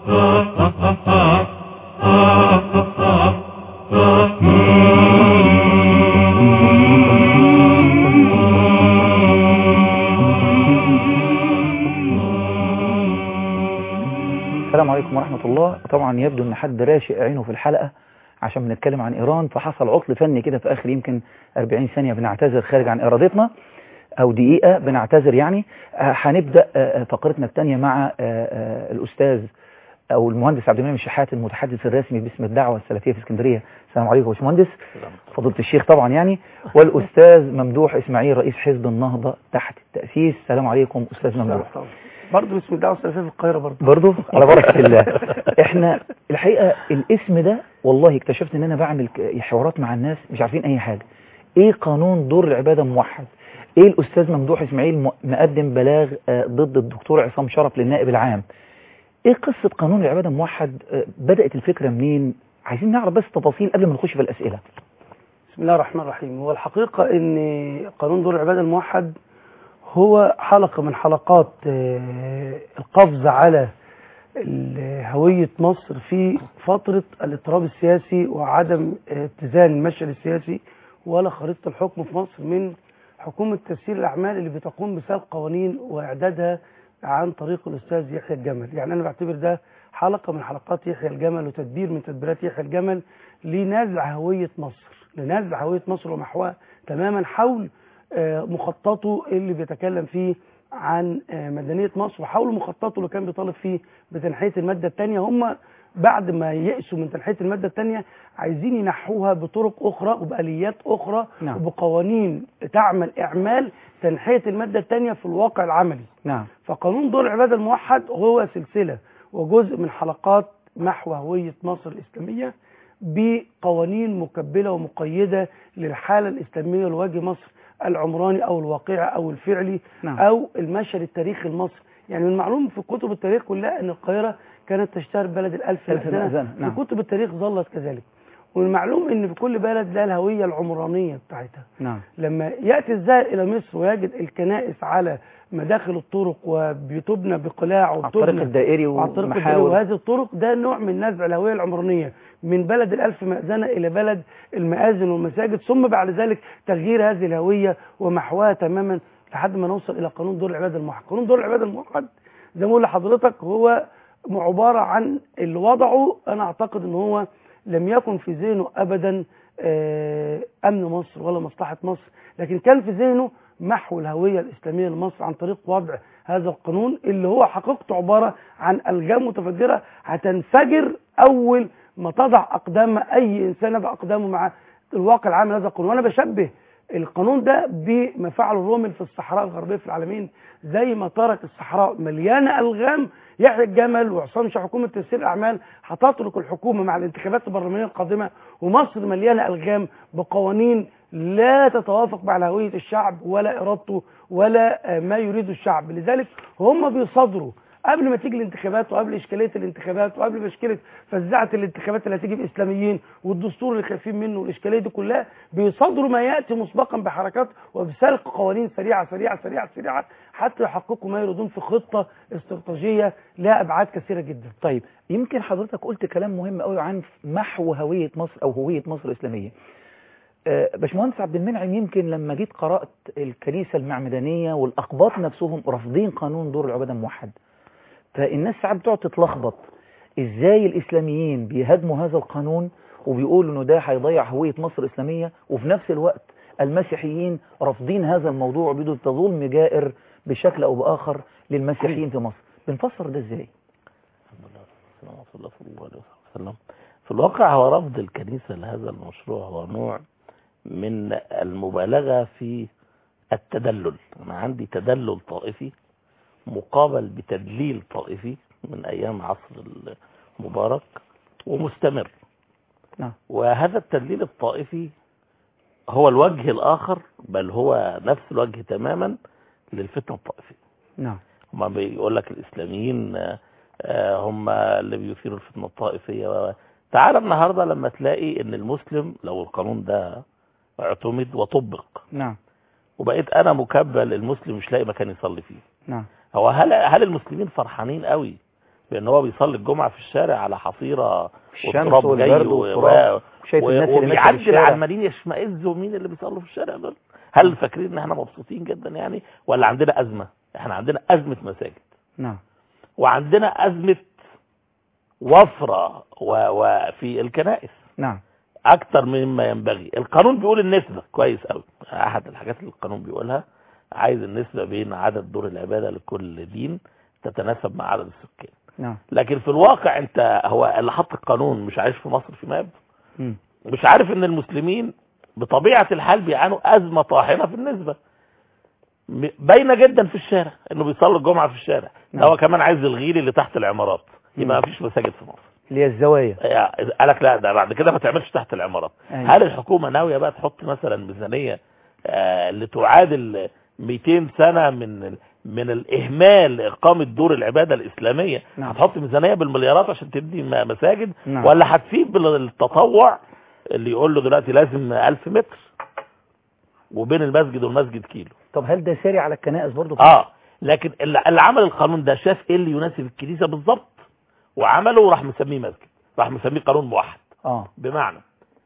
السلام عليكم ورحمة الله. طبعا يبدو ان حد راشق عينه في الحلقة عشان بنتكلم عن ايران، فحصل عطل فني كده في اخر يمكن 40 ثانية، بنعتذر خارج عن ارادتنا، او دقيقة بنعتذر يعني. هنبدأ فقرتنا الثانية مع الاستاذ او المهندس عبد المنعم الشحات، المتحدث الرسمي باسم الدعوة السلفية في اسكندرية. السلام عليكم يا باشمهندس. فضيلة الشيخ طبعا يعني. والاستاذ ممدوح اسماعيل، رئيس حزب النهضة تحت التأسيس. السلام عليكم استاذ ممدوح. برضه اسم الدعوة السلفية في القاهرة برضه على بركة الله. احنا الحقيقة الاسم ده والله اكتشفت ان انا بعمل حوارات مع الناس مش عارفين اي حاجة. ايه قانون دور العبادة موحد؟ ايه الاستاذ ممدوح اسماعيل مقدم بلاغ ضد الدكتور عصام شرف للنائب العام؟ ايه قصة قانون العبادة موحد؟ بدأت الفكرة منين؟ عايزين نعرف بس تفاصيل قبل ما نخش في الاسئلة. بسم الله الرحمن الرحيم. هو الحقيقة ان قانون دور العبادة الموحد هو حلقة من حلقات القفز على هوية مصر في فترة الاضطراب السياسي وعدم اتزان المشهد السياسي ولا خريطة الحكم في مصر من حكومة تسيير الأعمال اللي بتقوم بسلق قوانين وإعدادها عن طريق الأستاذ يحيى الجمل. يعني أنا بعتبر ده حلقة من حلقات يحيى الجمل وتدبير من تدبيرات يحيى الجمل لنزع هوية مصر ومحوها تماما حول مخططه اللي بيتكلم فيه عن مدنية مصر، وحول مخططه اللي كان بيطالب فيه بتنحية المادة الثانية. هم بعد ما يأسوا من تنحية المادة الثانية عايزين ينحوها بطرق أخرى وبآليات أخرى. نعم. وبقوانين تعمل إعمال تنحية المادة الثانية في الواقع العملي. نعم. فقانون دور العبادة الموحد هو سلسلة وجزء من حلقات محو هوية مصر الإسلامية بقوانين مكبلة ومقيدة للحالة الإسلامية لوجه مصر العمراني أو الواقعي أو الفعلي. نعم. أو المشهد التاريخي المصري. يعني من المعلوم في كتب التاريخ كلها أن القاهرة كانت تشتهر بلد الألف مأذنة. نعم. في كتب التاريخ ظلت كذلك. والمعلوم أن في كل بلد لها الهوية العمرانية بتاعتها. نعم. لما يأتي الزائر إلى مصر ويجد الكنائس على مداخل الطرق وبتبنى بقلاع على الطريق الدائري ومحاور، وهذه الطرق ده نوع من نزع الهوية العمرانية من بلد الألف مأذنة إلى بلد المآذن والمساجد، ثم بعد ذلك تغيير هذه الهوية ومحوها تماما لحد ما نوصل إلى قانون دور العبادة الموحد. قانون دور العبادة الموحد زي ما بقول لحضرتك هو عبارة عن اللي وضعه، أنا أعتقد أن هو لم يكن في ذهنه أبدا أمن مصر ولا مصلحة مصر، لكن كان في ذهنه محو الهوية الإسلامية لمصر عن طريق وضع هذا القانون اللي هو حقيقته عبارة عن ألجام متفجرة هتنفجر أول ما تضع أقدام أي إنسان يضع أقدامه مع الواقع العام هذا القانون. وأنا بشبه القانون ده بما فعله الرومل في الصحراء الغربية في العالمين، زي ما ترك الصحراء مليانة ألغام. يحيى الجمل وعصام شرف حكومة تسيير الأعمال هتترك الحكومة مع الانتخابات البرلمانية القادمة ومصر مليانة ألغام بقوانين لا تتوافق مع هوية الشعب ولا إرادته ولا ما يريد الشعب. لذلك هم بيصدروا قبل ما تيجي الانتخابات وقبل إشكالية الانتخابات وقبل مشكلة فزعة الانتخابات اللي هتيجي بإسلاميين والدستور اللي خايفين منه والإشكالية دي كلها، بيصدروا ما يأتي مسبقا بحركات وبسلق قوانين سريعة سريعة سريعة سريعة حتى يحققوا ما يريدون في خطة استراتيجية لها أبعاد كثيرة جدا. طيب يمكن حضرتك قلت كلام مهم قوي عن محو هوية مصر أو هوية مصر الإسلامية. باشمهندس عبد المنعم، يمكن لما جيت قرأت الكنيسة المعمدانية والأقباط نفسهم رافضين قانون دور العبادة الموحد، فالناس ساعات بتقعد تتلخبط ازاي الإسلاميين بيهاجموا هذا القانون وبيقولوا انه ده هيضيع هوية مصر الإسلامية، وفي نفس الوقت المسيحيين رافضين هذا الموضوع وبيقولوا ده ظلم جائر بشكل أو بآخر للمسيحيين في مصر. بنفسر ده ازاي؟ في الواقع هو رفض الكنيسة لهذا المشروع هو نوع من المبالغة في التدلل. أنا عندي تدلل طائفي مقابل بتدليل طائفي من أيام عصر المبارك ومستمر. نعم. وهذا التدليل الطائفي هو الوجه الآخر، بل هو نفس الوجه تماما للفتنة الطائفية. نعم. هم بيقول لك الإسلاميين هم اللي بيثيروا الفتنة الطائفية. تعال النهاردة لما تلاقي ان المسلم لو القانون ده اعتمد وطبق، نعم، وبقيت انا مكبل المسلم مش لاقي مكان يصلي فيه، نعم، هو هل المسلمين فرحانين قوي بان هو بيصلي الجمعه في الشارع على حصيره الشمس والتراب جاي والبرد والتراب، شايف الناس اللي ماشيه في وبيعدي الشارع. العمالين يشمئزوا مين اللي بيصلوا في الشارع دول. هل فاكرين ان احنا مبسوطين جدا يعني، ولا عندنا ازمه؟ احنا عندنا ازمه مساجد، نعم، وعندنا ازمه وفره وفي الكنائس نعم، اكتر مما ينبغي. القانون بيقول النسبه كويس قوي، احد الحاجات اللي القانون بيقولها عايز النسبه بين عدد دور العباده لكل دين تتناسب مع عدد السكان. نعم، لكن في الواقع انت، هو اللي حط القانون مش عايش في مصر في ماب، مم. مش عارف ان المسلمين بطبيعه الحال بيعانوا ازمه طاحنه في النسبه باينه جدا في الشارع، انه بيصلي الجمعه في الشارع. نعم. ده هو كمان عايز الغير اللي تحت العمارات، يبقى ما فيش مساجد في مصر. اللي هي الزوايا. قالك لا، ده بعد كده ما تعملش تحت العمارات. أيوة. هل الحكومه ناويه بقى تحط مثلا ميزانيه اللي تعادل 200 سنه من الاهمال لاقامه دور العباده الاسلاميه؟ نعم. هتحط ميزانيه بالمليارات عشان تبني مساجد؟ نعم. ولا هتسيب بالتطوع اللي يقول له دلوقتي لازم 1000 متر وبين المسجد والمسجد كيلو؟ طب هل ده ساري على الكنائس برضو؟ لكن اللي عمل القانون ده شاف ايه اللي يناسب الكنيسه بالظبط وعمله، وراح مسميه مسجد، راح مسميه قانون موحد. بمعنى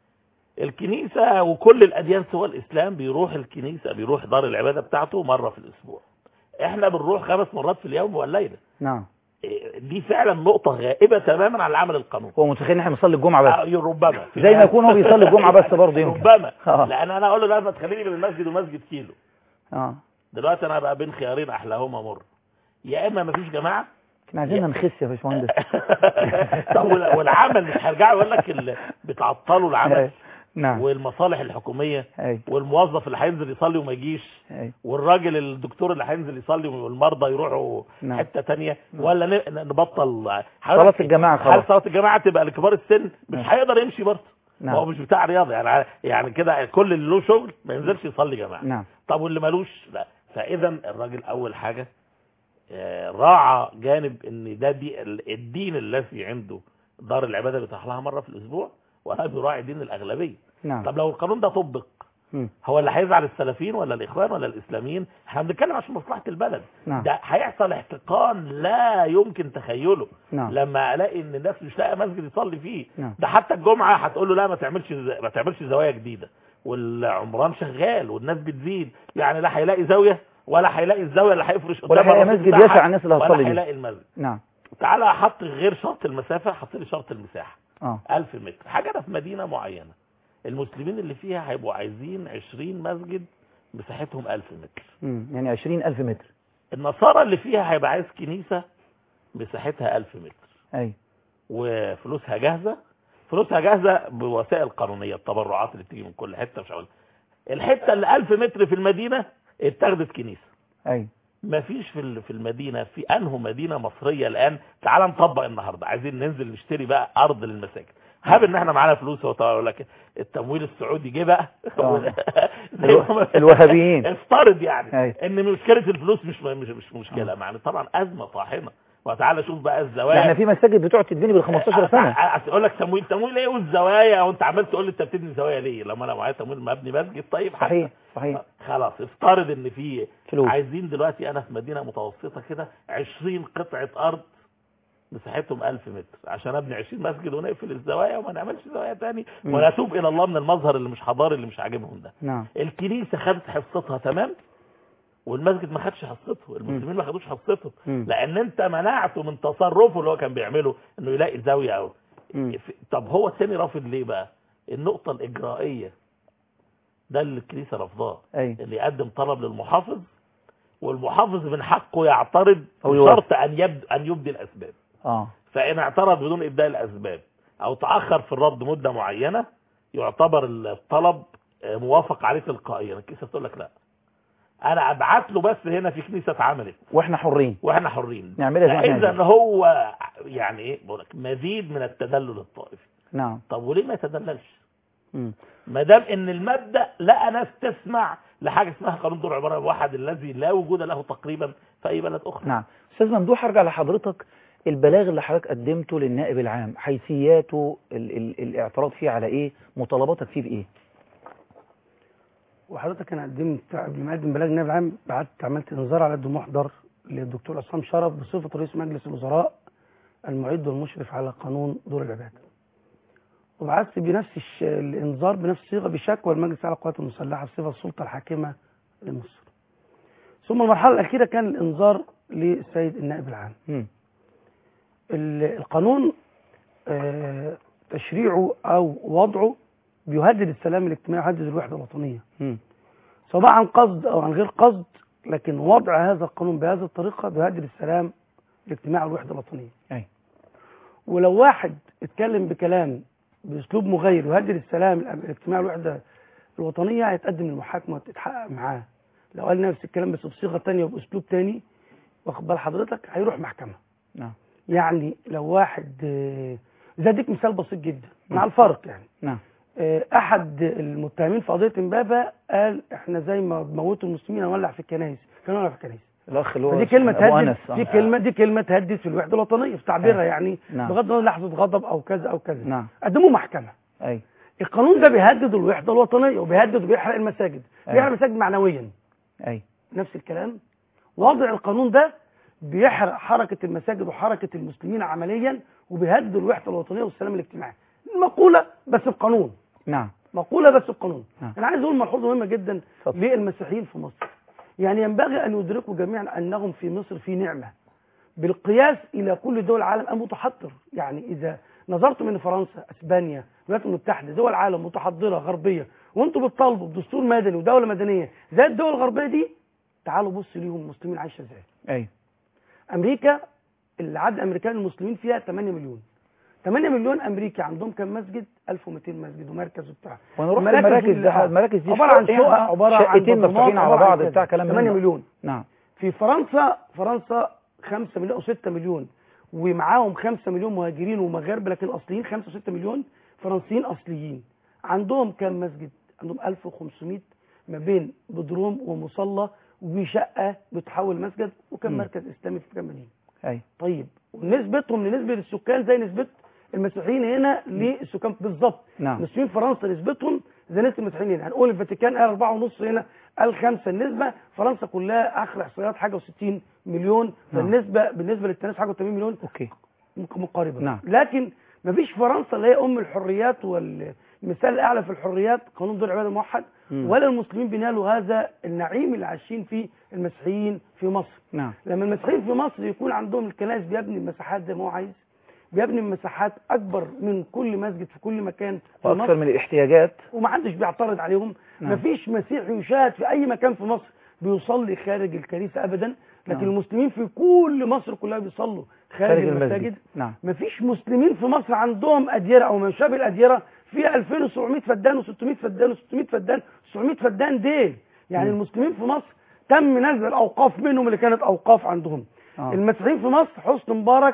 الكنيسه وكل الاديان سوى الاسلام بيروح الكنيسه، بيروح دار العباده بتاعته مره في الاسبوع. احنا بنروح 5 مرات في اليوم والليله. نعم. دي فعلا نقطه غائبه تماما عن العمل القانوني. هو متخيل ان احنا بنصلي الجمعه بس؟ ربما زي ما يكون هو بيصلي الجمعه بس برضه يمكن. ربما لان انا اقول له لازم تخليني بين المسجد ومسجد كيلو. دلوقتي انا بقى بين خيارين احلاهما مر، يا اما مفيش جماعه. احنا عايزين نخس يا باشمهندس. طب والعمل مش هيرجعوا يقول لك بتعطلوا العمل. نعم. والمصالح الحكوميه. والموظف اللي هينزل يصلي وما يجيش. والراجل الدكتور اللي هينزل يصلي والمرضى يروحوا حته ثانيه. ولا نبطل صلاه الجماعه خلاص. صلاه الجماعه تبقى لكبار السن، مش هيقدر يمشي برضه. هو مش بتاع رياضه يعني كده كل اللي له شغل ما ينزلش يصلي جماعه. نعم. طب واللي مالوش لا. فاذا الراجل اول حاجه راعى جانب ان ده الدين الذي عنده دار العباده بيطرح لها مره في الاسبوع، ولا بيراعي دين الاغلبيه. نعم. طب لو القانون ده طبق، هو اللي هيزعل السلفيين ولا الاخوان ولا الاسلاميين؟ احنا بنتكلم عشان مصلحه البلد. نعم. ده هيحصل احتقان لا يمكن تخيله. نعم. لما الاقي ان الناس مش لاقيه مسجد يصلي فيه. نعم. ده حتى الجمعه هتقول له لا ما تعملش زوايا جديده، والعمران شغال والناس بتزيد، يعني لا هيلاقي زاويه ولا هيلاقي الزاويه اللي هيفرش ولا هيلاقي مسجد يسع الناس اللي هتصلي ولا هيلاقي المسجد. نعم. تعالى حط غير شرط المسافه، حط لي شرط المساحه. 1000 متر حاجه في مدينه معينه، المسلمين اللي فيها هيبقوا عايزين 20 مسجد مساحتهم 1000 متر. يعني 20,000 متر. النصارى اللي فيها هيبقى عايز كنيسه مساحتها 1000 متر. وفلوسها جاهزه، بوسائل قانونيه، التبرعات اللي بتيجي من كل حته. مش هقول الحته اللي 1000 متر في المدينه اتاخدت كنيسه. مفيش في المدينه، في انه مدينه مصريه الان. تعال نطبق النهارده، عايزين ننزل نشتري بقى ارض للمساجد. هاب ان احنا معانا فلوس، هو لك التمويل السعودي جه بقى. الوهابيين. افترض يعني ان مشكله الفلوس مش مشكله معنا، طبعا ازمه طاحنه. وتعالى شوف بقى الزوايا. احنا في مساجد بتقعد تتبني بال 15 سنه. اقول لك تمويل ايه والزوايا، وانت عمال تقول لي انت بتبني زوايا ليه لما انا معايا تمويل ما ابني مسجد؟ طيب صحيح. خلاص افترض ان في فلوس. عايزين دلوقتي انا في مدينه متوسطه كده 20 قطعه ارض مساحتهم 1000 متر عشان ابني 20 مسجد ونقفل الزوايا وما نعملش زوايا تاني ونتوب الى الله من المظهر اللي مش حضاري اللي مش عاجبهم ده. نعم. الكنيسه خدت حصتها تمام، والمسجد ما خدش حصته، المسلمين ما خدوش حصته، لان انت منعته من تصرفه اللي هو كان بيعمله انه يلاقي زاويه او طب هو الثاني رافض ليه بقى؟ النقطه الاجرائيه ده اللي الكنيسه رفضاه. اللي يقدم طلب للمحافظ، والمحافظ من حقه يعترض بشرط ان يبدي الاسباب. فان اعترض بدون ابداء الاسباب او تاخر في الرد مده معينه يعتبر الطلب موافق عليه تلقائيا. الكنيسه تقول لك لا، انا ابعت له بس هنا في كنيسه اتعملت واحنا حرين نعملها. اذا هو يعني ايه بقول لك مزيد من التدلل الطائفي. نعم. طب وليه ما يتدللش؟ ما دام ان المبدا لا ناس تسمع لحاجه اسمها قانون دور عباره واحد الذي لا وجود له تقريبا في اي بلد اخرى. نعم. استاذ ممدوح، ارجع لحضرتك. البلاغ اللي حضرتك قدمته للنائب العام، حيثياته، الاعتراض فيه على ايه، مطالباتك فيه بايه؟ وحضرتك انا قدمت قبل ما اقدم بلاغ النائب العام عملت انذار على يد محضر للدكتور عصام شرف بصفه رئيس مجلس الوزراء المعد والمشرف على قانون دور العبادة، وبعثت بنفس الإنذار بنفس الصيغة بشكوى المجلس على القوات المسلحة بصفة السلطة الحاكمة لمصر. ثم المرحلة الأخيرة كان الإنذار للسيد النائب العام. القانون تشريعه أو وضعه بيهدد السلام الاجتماعي، يهدد الوحدة الوطنية سواء عن قصد أو عن غير قصد، لكن وضع هذا القانون بهذه الطريقة بيهدد السلام الاجتماعي والوحدة الوطنية. ولو واحد اتكلم بكلام بأسلوب مغير يهدد السلام الاجتماعي والوحدة الوطنية هيتقدم للمحاكمة وتتحقق معاه. لو قال نفس الكلام بس بصيغة تانية وبأسلوب تاني، واخد بال حضرتك، هيروح محكمة. يعني لو واحد زي اديك مثال بسيط جدا مع الفرق يعني. احد المتهمين في قضيه امبابه قال احنا زي ما موتوا المسلمين هنولع في الكنائس، كانوا نولع في الكنائس. الاخ اللي هو دي كلمه تهدد، دي كلمه تهدد في الوحده الوطنيه في تعبيرها يعني. بغض النظر لحظه غضب او كذا او كذا. قدموا محكمه. القانون ده بيهدد الوحده الوطنيه وبيهدد وبيحرق المساجد. بيحرق المساجد معنويا. نفس الكلام. وضع القانون ده بيحرق حركه المساجد وحركه المسلمين عمليا، وبيهدد الوحده الوطنيه والسلام الاجتماعي. مقوله بس القانون. مقوله بس القانون. انا عايز اقول ملحوظه مهمه جدا للمسيحيين في مصر. يعني ينبغي ان يدركوا جميعا انهم في مصر في نعمه بالقياس الى كل دول العالم المتحضر. يعني اذا نظرتم ان فرنسا، اسبانيا، الولايات المتحده، دول العالم متحضره غربيه، وانتم بتطالبوا بدستور مدني ودوله مدنيه زي الدول الغربيه دي، تعالوا بصوا ليهم المسلمين عايشه ازاي. امريكا العدد الامريكان المسلمين فيها 8 مليون. 8 مليون امريكي عندهم كم مسجد؟ 1200 مسجد ومركز وبتاع. ونروح المراكز دي عباره عن شقق، عباره عن شقتين مفتوحين على بعض بتاع كلام 8 مليون. في فرنسا 5 مليون او 6 مليون ومعاهم 5 مليون مهاجرين ومغاربه لكن اصليين، 5 و6 مليون فرنسيين اصليين. عندهم كم مسجد؟ عندهم 1500 ما بين بدروم ومصلى وشقه بتحول مسجد، وكم مركز اسلامي في كم مدينه. طيب ونسبتهم لنسبه السكان زي نسبه المسيحيين هنا للسكان بالظبط. المسيحيين في فرنسا نسبتهم زي نسبه المسيحيين هنا. هنقول الفاتيكان قال 4.5، هنا قال 5. النسبه فرنسا كلها اخر احصائيات حاجه و60 مليون. فالنسبه بالنسبه للتنس حاجه و80 مليون. مقاربه. لكن ما فيش فرنسا اللي هي ام الحريات والمثال الاعلى في الحريات قانون دور العباده الموحد، ولا المسلمين بينالوا هذا النعيم اللي عايشين فيه المسيحيين في مصر. لما المسيحيين في مصر يكون عندهم الكنائس بيبني المساحات زي ما هو عايز، بيبني مساحات اكبر من كل مسجد في كل مكان في مصر واكثر من الاحتياجات، ومحدش بيعترض عليهم. مفيش مسيحي يشاهد في اي مكان في مصر بيصلي خارج الكنيسه ابدا، لكن المسلمين في كل مصر كلها بيصلوا خارج المساجد. مفيش مسلمين في مصر عندهم اديره او ما شابه الاديره فيها 2700 فدان و600 فدان و600 فدان 700 فدان ديل. يعني المسلمين في مصر تم نزع الاوقاف منهم اللي كانت اوقاف عندهم. المسيحيين في مصر حسني مبارك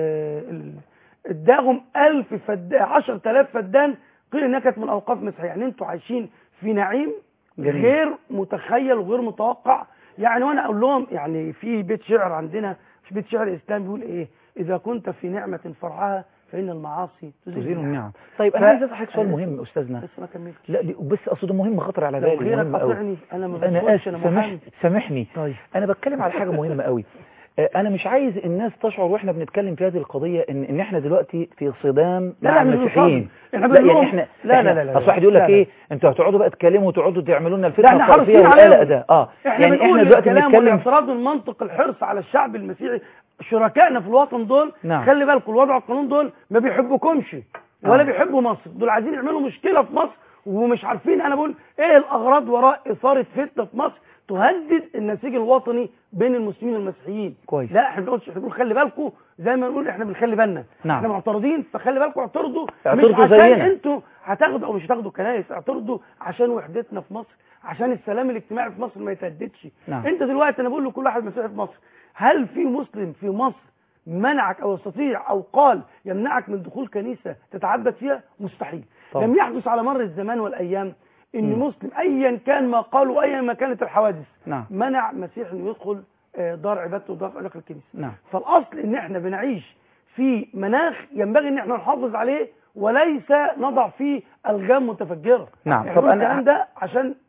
اداهم 10,000 فدان قيل انها كانت من اوقاف مسيحيه. يعني انتوا عايشين في نعيم غير متخيل وغير متوقع. يعني وانا اقول لهم يعني في بيت شعر عندنا، في بيت شعر اسلامي بيقول ايه؟ اذا كنت في نعمه فرعها فان المعاصي تزيل النعم. طيب انا عايز اسالك سؤال مهم استاذنا. بس ما كملتش. لا بس اقصد مهم خطر على بالي، مهم قوي. انا اسف، سامحني. طيب. انا بتكلم على حاجه مهمه قوي. انا مش عايز الناس تشعر واحنا بنتكلم في هذه القضيه ان احنا دلوقتي في صدام مع المسيحيين. لا يعني احنا لا اصل واحد يقول لك ايه، انتوا هتقعدوا بقى تتكلموا وتقعدوا تعملوا لنا الفتنه الطائفيه والقلق ده. يعني احنا دلوقتي بنتكلم اعتراض المنطق الحرص على الشعب المسيحي. شركائنا في الوطن دول خلي بالكم الوضع القانون دول ما بيحبوكمش ولا بيحبوا مصر. دول عايزين يعملوا مشكله في مصر ومش عارفين. انا بقول ايه الاغراض وراء اثاره فتنه في مصر تهدد النسيج الوطني بين المسلمين والمسيحيين. كويس. لا احنا ما بنقولش، احنا بنقول خلي بالكم زي ما نقول احنا بنخلي بالنا. احنا معترضين فخلي بالكم اعترضوا مش عشان زينا. انتوا هتاخدوا او مش هتاخدوا كنايس، اعترضوا عشان وحدتنا في مصر، عشان السلام الاجتماعي في مصر ما يتهددش. انت دلوقتي انا بقول لكل واحد مسيحي في مصر، هل في مسلم في مصر منعك او يستطيع او قال يمنعك من دخول كنيسه تتعبد فيها؟ مستحيل. لم يحدث على مر الزمان والايام ان مسلم ايا كان ما قالوا ايا ما كانت الحوادث منع مسيحي انه يدخل دار عبادته ودار داخل الكنيسه. فالاصل ان احنا بنعيش في مناخ ينبغي ان احنا نحافظ عليه وليس نضع فيه الغام متفجره. طب انا ده عشان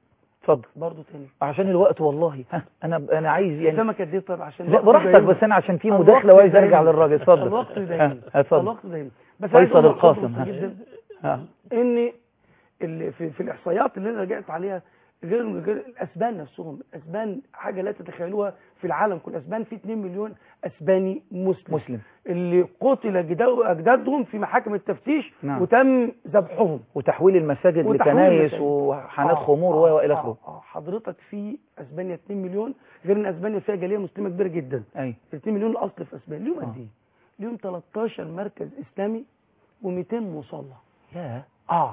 اتفضل برضه تاني عشان الوقت والله. انا عايز يعني قدامك قد ايه؟ طيب عشان لا براحتك، بس انا عشان في مداخله وعايز ارجع للراجل. اتفضل. الوقت دايما اتفضل. الوقت دايما. بس فيصل القاسم جدا ان اللي في الاحصائيات اللي انا رجعت عليها، غير الاسبان نفسهم، الاسبان حاجه لا تتخيلوها في العالم كله. الاسبان في 2 مليون اسباني مسلم اللي قتل اجدادهم في محاكم التفتيش. نعم. وتم ذبحهم وتحويل المساجد لكنايس وحانات خمور والى اخره. حضرتك في اسبانيا 2 مليون، غير ان اسبانيا فيها جاليه مسلمه كبيره جدا. اي 2 مليون الاصل في اسبانيا. اليوم قد ايه؟ اليوم 13 مركز اسلامي و200 مصلى. ياه.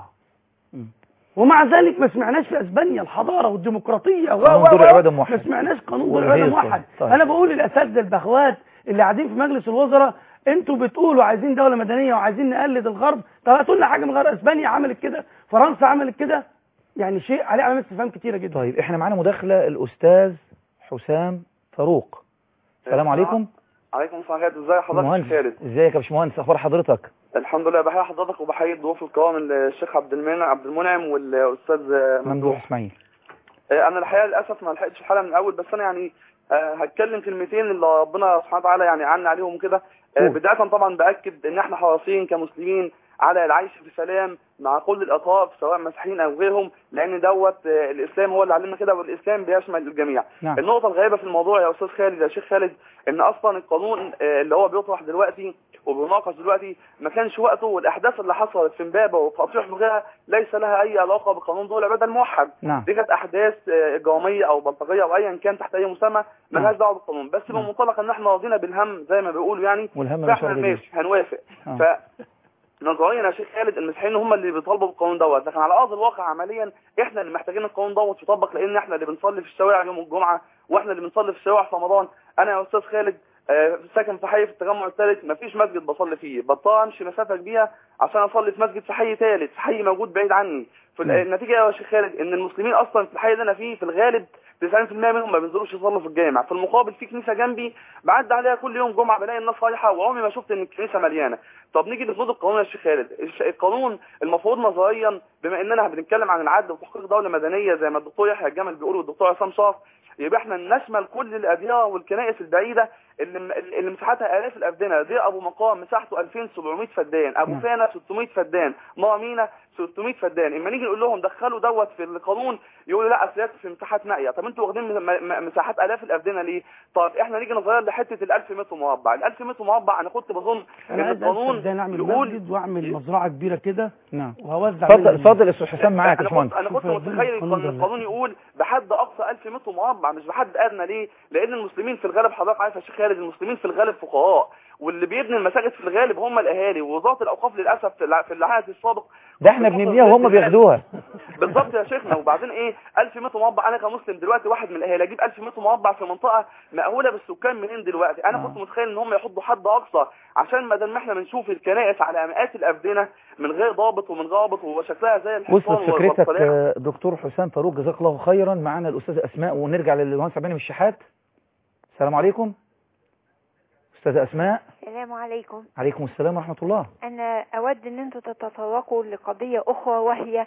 ومع ذلك ما سمعناش في اسبانيا الحضاره والديمقراطيه قانون دور العباده موحد. ما سمعناش قانون دور العباده موحد. طيب. انا بقول للاساتذه البغوات اللي قاعدين في مجلس الوزراء، انتوا بتقولوا عايزين دوله مدنيه وعايزين نقلد الغرب، طب هاتوا لنا حاجه من غير اسبانيا عملت كده، فرنسا عملت كده، يعني شيء عليه علامات استفهام كتيره جدا. طيب احنا معانا مداخله الاستاذ حسام فاروق. السلام عليكم. عليكم السلام. ازي حضرتك يا خالد؟ ازيك يا باشمهندس، اخبار حضرتك؟ الحمد لله. بحيي حضرتك وبحيي الضيوف الكرام الشيخ عبد المنعم والاستاذ ممدوح اسماعيل. انا الحقيقه للاسف ما لحقتش الحلقه من الاول، بس انا يعني هتكلم كلمتين اللي ربنا سبحانه وتعالى يعني عنا عليهم كده. بدايه طبعا باكد ان احنا حريصين كمسلمين على العيش في سلام مع كل الاطراف سواء مسيحيين او غيرهم، لان دوت الاسلام هو اللي علمنا كده، والاسلام بيشمل الجميع. نعم. النقطه الغريبه في الموضوع يا استاذ خالد، يا شيخ خالد، ان اصلا القانون اللي هو بيطرح دلوقتي وبيناقش دلوقتي ما كانش وقته، والاحداث اللي حصلت في امبابه وفي اطيح وغيرها ليس لها اي علاقه بقانون دور العباده الموحد. نعم. دي كانت احداث اجراميه او بلطجيه او ايا كان تحت اي مسمى مالهاش دعوه بالقانون، بس من منطلق ان احنا راضيين بالهم زي ما بيقولوا يعني، فاحنا ماشي هنوافق. نظريا يا شيخ خالد المسيحيين هم اللي بيطالبوا بالقانون دوت، لكن على ارض الواقع عمليا احنا اللي محتاجين القانون دوت يطبق، لان احنا اللي بنصلي في الشوارع يوم الجمعه، واحنا اللي بنصلي في الشوارع في رمضان. انا يا استاذ خالد ساكن في حي في التجمع الثالث، مفيش مسجد بصلي فيه، بضطر امشي مسافه كبيره عشان اصلي في مسجد في حي ثالث، في حي موجود بعيد عني. النتيجه يا شيخ خالد ان المسلمين اصلا في الحي اللي انا فيه في الغالب 90% منهم ما بينزلوش يصلوا في الجامع. في المقابل في كنيسه جنبي بعدي عليها كل يوم جمعه بلاقي الناس رايحه، وعمري ما شفت ان الكنيسه مليانه. طب نيجي لفروض القانون يا شيخ خالد. القانون المفروض نظريا بما اننا بنتكلم عن العدل وتحقيق دوله مدنيه زي ما الدكتور يحيى الجمل بيقول والدكتور عصام شاف، يبقى احنا نشمل كل الاديره والكنائس البعيده اللي مساحتها الاف الافدنه. دي ابو مقام مساحته 2700 فدان، ابو فانا 600 فدان، مارمينا 600 فدان. اما نيجي نقول لهم دخلوا دوت في القانون يقولوا لا اصل في مساحات نائيه. طب انتوا واخدين مساحات الاف الافدنه ليه؟ طب احنا نيجي نغير لحته ال1000 متر مربع. ال1000 متر مربع انا كنت بظن ان القانون يقول مسجد واعمل مزرعه كبيره كده. نعم. وهوزع. اتفضل يا استاذ حسام معاك يا باشمهندس. انا كنت متخيل ان القانون يقول بحد اقصى 1000 متر مربع مش بحد ادنى. ليه؟ لان المسلمين في الغالب حضرتك عارف يا شيخ خالد المسلمين في الغالب فقراء، واللي بيبني المساجد في الغالب هم الاهالي، ووزاره الاوقاف للاسف في العهد السابق ده احنا بنبنيها وهم بياخدوها. بالظبط يا شيخنا. وبعدين ايه 1000 متر مربع؟ انا كمسلم دلوقتي واحد من الاهالي اجيب 1000 متر مربع في منطقه مأهوله بالسكان منين دلوقتي؟ انا كنت متخيل ان هم يحطوا حد اقصى، عشان ما دام احنا بنشوف الكنائس على مئات الافدنه من غير ضابط ومن رابط وشكلها زي الحصان. وصلت فكرتك دكتور حسام فاروق، جزاك الله خيرا. معانا الاستاذ اسماء ونرجع للمهندس عبد المنعم الشحات. السلام عليكم استاذه اسماء. السلام عليكم. عليكم السلام ورحمه الله. انا اود ان انتم تتطرقوا لقضيه اخرى وهي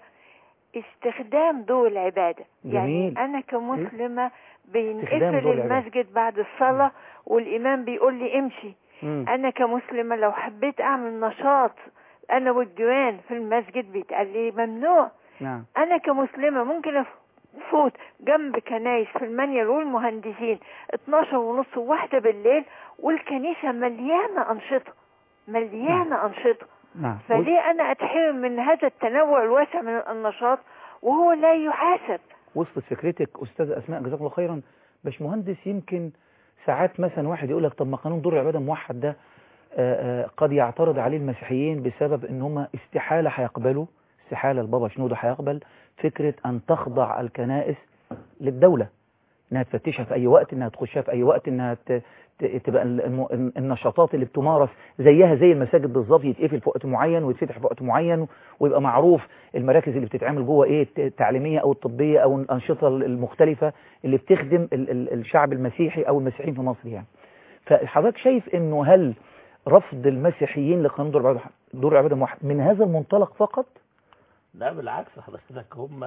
استخدام ضوء العباده. جميل. يعني انا كمسلمه بنقفل المسجد بعد الصلاه والامام بيقول لي امشي. انا كمسلمه لو حبيت اعمل نشاط انا والجيران في المسجد بيتقال لي ممنوع. نعم. انا كمسلمه ممكن فوت جنب كنايس في المنيل والمهندسين 12:30 وواحدة بالليل والكنيسة مليانة أنشطة. نعم. فليه أنا أتحرم من هذا التنوع الواسع من النشاط وهو لا يحاسب؟ وصلت فكرتك أستاذة أسماء جزاك الله خيرا. باشمهندس يمكن ساعات مثلا واحد يقول لك طب ما قانون دور العبادة موحد ده قد يعترض عليه المسيحيين بسبب ان هم استحالة هيقبلوا، استحالة البابا شنودة هيقبل فكرة أن تخضع الكنائس للدولة، انها تفتشها في اي وقت، انها تخشها في اي وقت، انها تبقى النشاطات اللي بتمارس زيها زي المساجد بالظبط، يتقفل في وقت معين ويتفتح في وقت معين، ويبقى معروف المراكز اللي بتتعمل جوه ايه، التعليميه او الطبيه او الانشطه المختلفه اللي بتخدم الشعب المسيحي او المسيحيين في مصر يعني. فحضرتك شايف انه هل رفض المسيحيين لقانون دور العباده موحد من هذا المنطلق فقط؟ لا بالعكس حضرتك، هم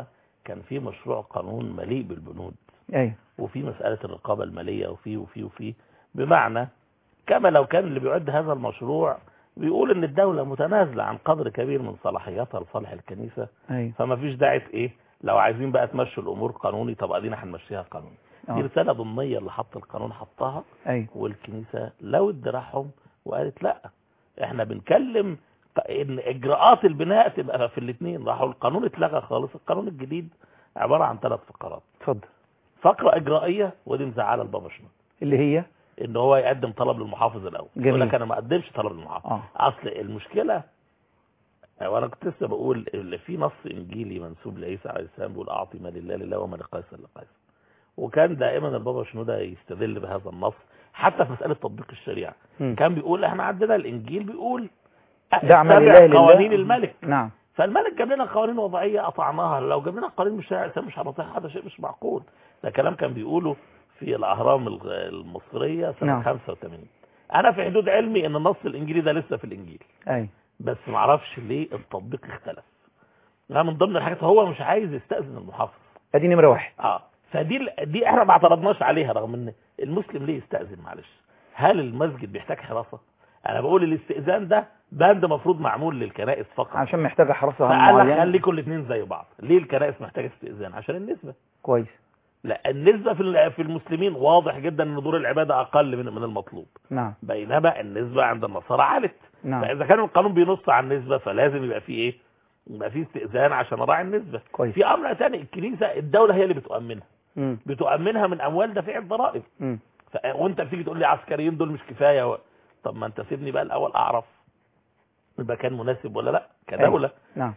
كان في مشروع قانون مليء بالبنود ايوه وفي مسألة الرقابة المالية وفي بمعنى كما لو كان اللي بيعد هذا المشروع بيقول ان الدولة متنازلة عن قدر كبير من صلاحياتها لصالح الكنيسة. ايوه فما فيش داعي ايه لو عايزين بقى تمشوا الامور قانوني طب ادينا هنمشيها قانوني. دي رسالة ضمنية اللي حط القانون حطها. ايوه والكنيسة لو دراعهم وقالت لا احنا بنكلم ان اجراءات البناء تبقى في الاثنين. راحوا القانون اتلغى خالص. القانون الجديد عبارة عن 3 فقرات. اتفضل. فقرة اجرائية ودي مزعله البابا شنودة اللي هي ان هو يقدم طلب للمحافظ الاول. يقول لك انا ما اقدمش طلب للمحافظ. اصل المشكلة وانا كنت لسه بقول اللي في نص انجيلي منسوب لعيسى عليه السلام بيقول اعطي ما لله لله وما لقيصر لقيصر. وكان دائما البابا شنودة يستدل بهذا النص حتى في مسألة تطبيق الشريعة. كان بيقول احنا عندنا الانجيل بيقول دعم لله قوانين الملك. نعم. فالملك جاب لنا قوانين وضعية قطعناها. لو جاب لنا قوانين مش هنطيعها. هذا شيء مش معقول. ده كلام كان بيقوله في الاهرام المصرية سنة نعم. 85. انا في حدود علمي ان النص الانجيلي ده لسه في الانجيل. اي بس ما اعرفش ليه التطبيق اختلف. من ضمن الحاجات هو مش عايز يستأذن المحافظ. ادي نمرة 1. فدي احنا ما اعترضناش عليها رغم ان المسلم ليه يستأذن. معلش هل المسجد بيحتاج حراسة؟ انا بقول الاستئذان ده بند مفروض معمول للكنائس فقط عشان محتاجه حراسة معينة. فقال خليكم الاثنين زي بعض. ليه الكنائس محتاجه استئذان؟ عشان النسبة. كويس. لا النسبة في المسلمين واضح جدا ان دور العبادة اقل من المطلوب. نعم. بينما النسبة عند النصارى عالت. نعم. فاذا كان القانون بينص على النسبة فلازم يبقى فيه ايه؟ يبقى فيه استئذان عشان اراعي النسبة. كويس. في امر ثاني الكنيسة الدولة هي اللي بتؤمنها. بتؤمنها من اموال دافعي الضرائب. وانت بتيجي تقول لي عسكريين دول مش كفاية طب ما انت سيبني بقى الاول اعرف المكان مناسب ولا لا كدولة. نعم.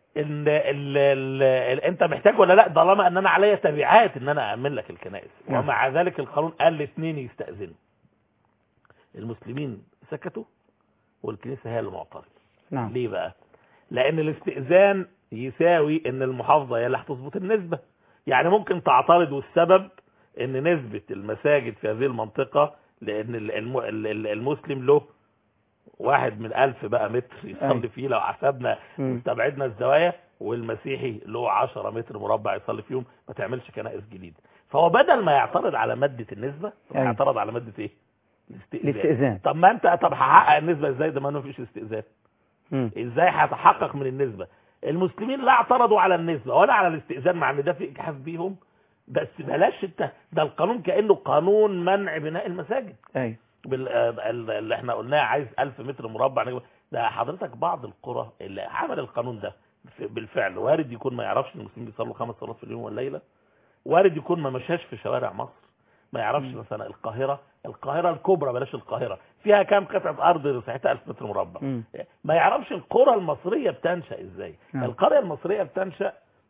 انت محتاج ولا لا طالما ان انا عليا تبعات ان انا اامن لك الكنائس. نعم. ومع ذلك القانون قال الاثنين يستأذنوا. المسلمين سكتوا والكنيسة هي اللي معترضة. نعم. ليه بقى؟ لان الاستئذان يساوي ان المحافظة هي اللي هتظبط النسبة. يعني ممكن تعترض والسبب ان نسبة المساجد في هذه المنطقة لان المسلم له 1 من 1000 بقى متر يصلي فيه لو حسبنا واستبعدنا الزوايا والمسيحي له 10 متر مربع يصلي فيهم ما تعملش كنائس جديدة. فهو بدل ما يعترض على مادة النسبة يعترض على مادة ايه؟ الاستئذان. طب ما انت هحقق النسبة ازاي ده ما فيش استئذان؟ ازاي هتحقق من النسبة؟ المسلمين لا اعترضوا على النسبة ولا على الاستئذان مع ان ده في اجحاف بيهم. بس بلاش انت ده القانون كأنه قانون منع بناء المساجد. ايوه اللي احنا قلناه عايز 1000 متر مربع. ده حضرتك بعض القرى اللي عمل القانون ده بالفعل وارد يكون ما يعرفش ان المسلمين بيصلوا 5 صلوات في اليوم والليلة. وارد يكون ما مشاش في شوارع مصر ما يعرفش مثلا القاهرة الكبرى بلاش القاهرة فيها كام قطعة ارض مساحتها 1000 متر مربع. ما يعرفش القرى المصرية بتنشأ ازاي. القرية المصرية بتنشأ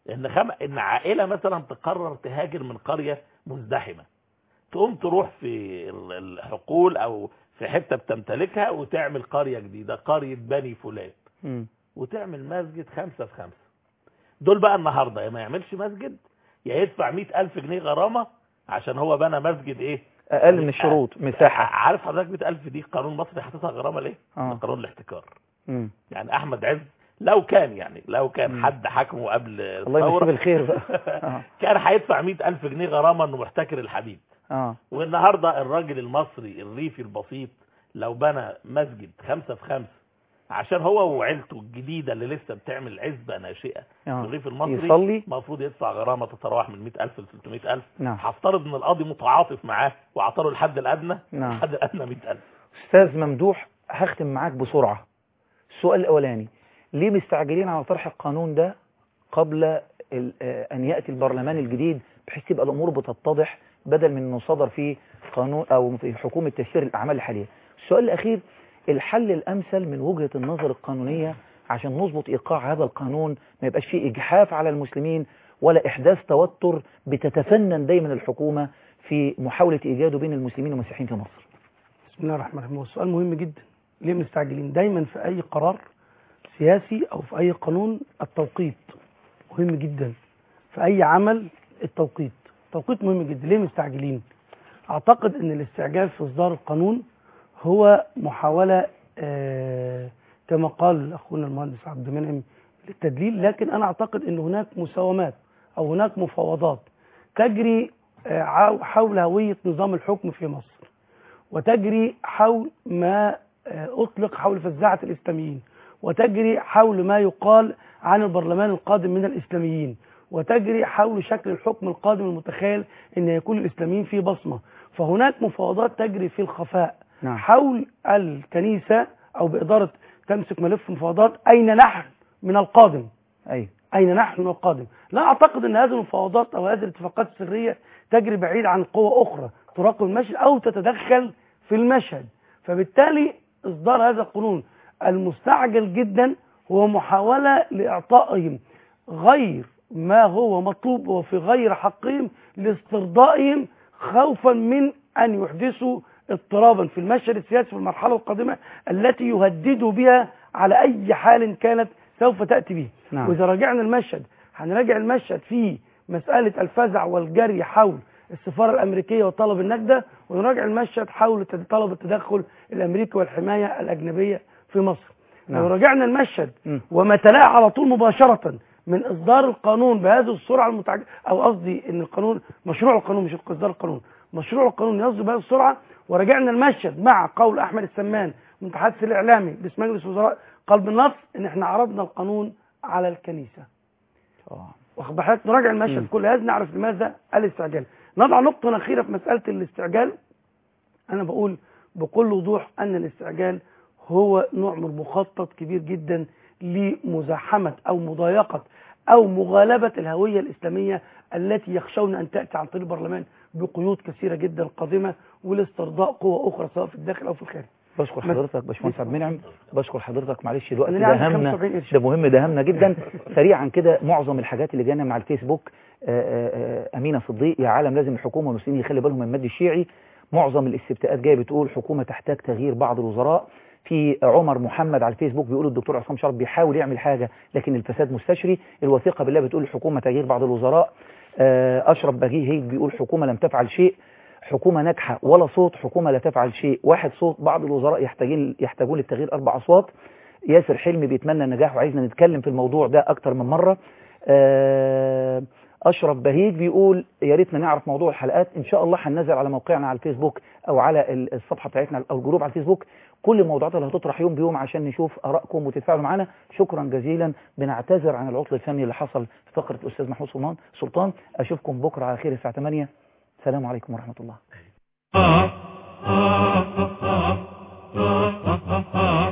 ان عائلة مثلا تقرر تهاجر من قرية مزدحمة تقوم تروح في الحقول او في حتة بتمتلكها وتعمل قرية جديدة قرية بني فلان وتعمل مسجد 5 في 5. دول بقى النهاردة يا ما يعملش مسجد يا يدفع 100,000 جنيه غرامة عشان هو بنى مسجد ايه اقل من الشروط مساحة. عارف حضرتك 100,000 دي قانون مصري حاططها غرامة ليه؟ قانون الاحتكار. يعني احمد عز لو كان حد حكمه قبل الله يمسيه بالخير بقى كان هيدفع 100,000 جنيه غرامة انه محتكر الحديد. والنهاردة الراجل المصري الريفي البسيط لو بنى مسجد 5 في 5 عشان هو وعيلته الجديدة اللي لسه بتعمل عزبة ناشئة في الريف المصري المفروض يدفع غرامة تتراوح من 100,000 ل 300,000. هفترض ان القاضي متعاطف معاه واعطاله الحد الادنى. الحد الادنى 100,000. استاذ ممدوح هختم معاك بسرعة. السؤال الاولاني ليه مستعجلين على طرح القانون ده قبل ان يأتي البرلمان الجديد بحيث تبقى الامور بتتضح بدل من انه صدر في قانون او في حكومة تيسير الاعمال الحالية؟ السؤال الاخير الحل الامثل من وجهة النظر القانونية عشان نظبط ايقاع هذا القانون ما يبقاش فيه اجحاف على المسلمين ولا احداث توتر بتتفنن دايما الحكومة في محاولة ايجاده بين المسلمين والمسيحيين في مصر. بسم الله الرحمن الرحيم. السؤال مهم جدا. ليه مستعجلين؟ دايما في اي قرار سياسي او في اي قانون التوقيت مهم جدا. في اي عمل التوقيت مهم جدا. ليه مستعجلين؟ اعتقد ان الاستعجال في اصدار القانون هو محاولة كما قال اخونا المهندس عبد المنعم للتدليل. لكن انا اعتقد ان هناك مساومات أو هناك مفاوضات تجري حول هوية نظام الحكم في مصر، وتجري حول ما أطلق حول فزاعة الإسلاميين، وتجري حول ما يقال عن البرلمان القادم من الإسلاميين، وتجري حول شكل الحكم القادم المتخيل أن يكون الإسلاميين فيه بصمة. فهناك مفاوضات تجري في الخفاء حول الكنيسة أو بإدارة تمسك ملف مفاوضات أين نحن من القادم. أين نحن من القادم. لا أعتقد أن هذه المفاوضات أو هذه الاتفاقات السرية تجري بعيد عن قوة أخرى تراقب المشهد أو تتدخل في المشهد. فبالتالي إصدار هذا القانون المستعجل جدا هو محاولة لإعطائهم غير ما هو مطلوب وفي غير حقهم لاسترضائهم، خوفا من أن يحدثوا اضطرابا في المشهد السياسي في المرحلة القادمة التي يهددوا بها على أي حال كانت سوف تأتي به. وإذا رجعنا المشهد هنراجع المشهد في مسألة الفزع والجري حول السفارة الأمريكية وطلب النجدة، ونراجع المشهد حول طلب التدخل الأمريكي والحماية الأجنبية في مصر. لو رجعنا المشهد وما تلاقى على طول مباشرة من إصدار القانون بهذه السرعة المتعجلة، أو قصدي إن القانون مشروع القانون مش إصدار القانون، مشروع القانون يصدر بهذه السرعة، ورجعنا المشهد مع قول أحمد السمان المتحدث الإعلامي باسم مجلس وزراء قلب النص إن إحنا عرضنا القانون على الكنيسة. واخد بالك؟ نراجع المشهد كل هذا نعرف لماذا الاستعجال. نضع نقطة أخيرة في مسألة الاستعجال. أنا بقول بكل وضوح أن الاستعجال هو نوع من مخطط كبير جدا لمزاحمة أو مضايقة أو مغالبة الهوية الإسلامية التي يخشون أن تأتي عن طريق البرلمان بقيود كثيرة جدا قادمة ولاسترضاء قوة أخرى سواء في الداخل أو في الخارج. بشكر حضرتك باشمهندس عبد المنعم، بشكر حضرتك. معلش الوقت ده همنا، ده مهم، ده همنا جدا. سريعا كده معظم الحاجات اللي جانا مع الفيسبوك، أمينة صديق يا عالم لازم الحكومة والمسلمين يخلي بالهم من المد الشيعي. معظم الاستفتاءات جايه بتقول حكومة تحتاج تغيير بعض الوزراء. في عمر محمد على الفيسبوك بيقول الدكتور عصام شرف بيحاول يعمل حاجة لكن الفساد مستشري. الوثيقة بالله بتقول الحكومة تغيير بعض الوزراء. أشرف بهيه بيقول حكومة لم تفعل شيء، حكومة ناجحة ولا صوت، حكومة لا تفعل شيء، واحد صوت، بعض الوزراء يحتاجون للتغيير 4 أصوات. ياسر حلمي بيتمنى النجاح وعايزنا نتكلم في الموضوع ده أكتر من مرة. أشرف بهيج بيقول يا ريتنا نعرف موضوع الحلقات، إن شاء الله هننزل على موقعنا على الفيسبوك أو على الصفحة بتاعتنا أو الجروب على الفيسبوك كل الموضوعات اللي هتطرح يوم بيوم عشان نشوف آرائكم وتتفاعلوا معنا. شكرا جزيلا. بنعتذر عن العطل الفني اللي حصل في فقرة الأستاذ محمود سلطان. أشوفكم بكرة على خير الساعة 8. السلام عليكم ورحمة الله.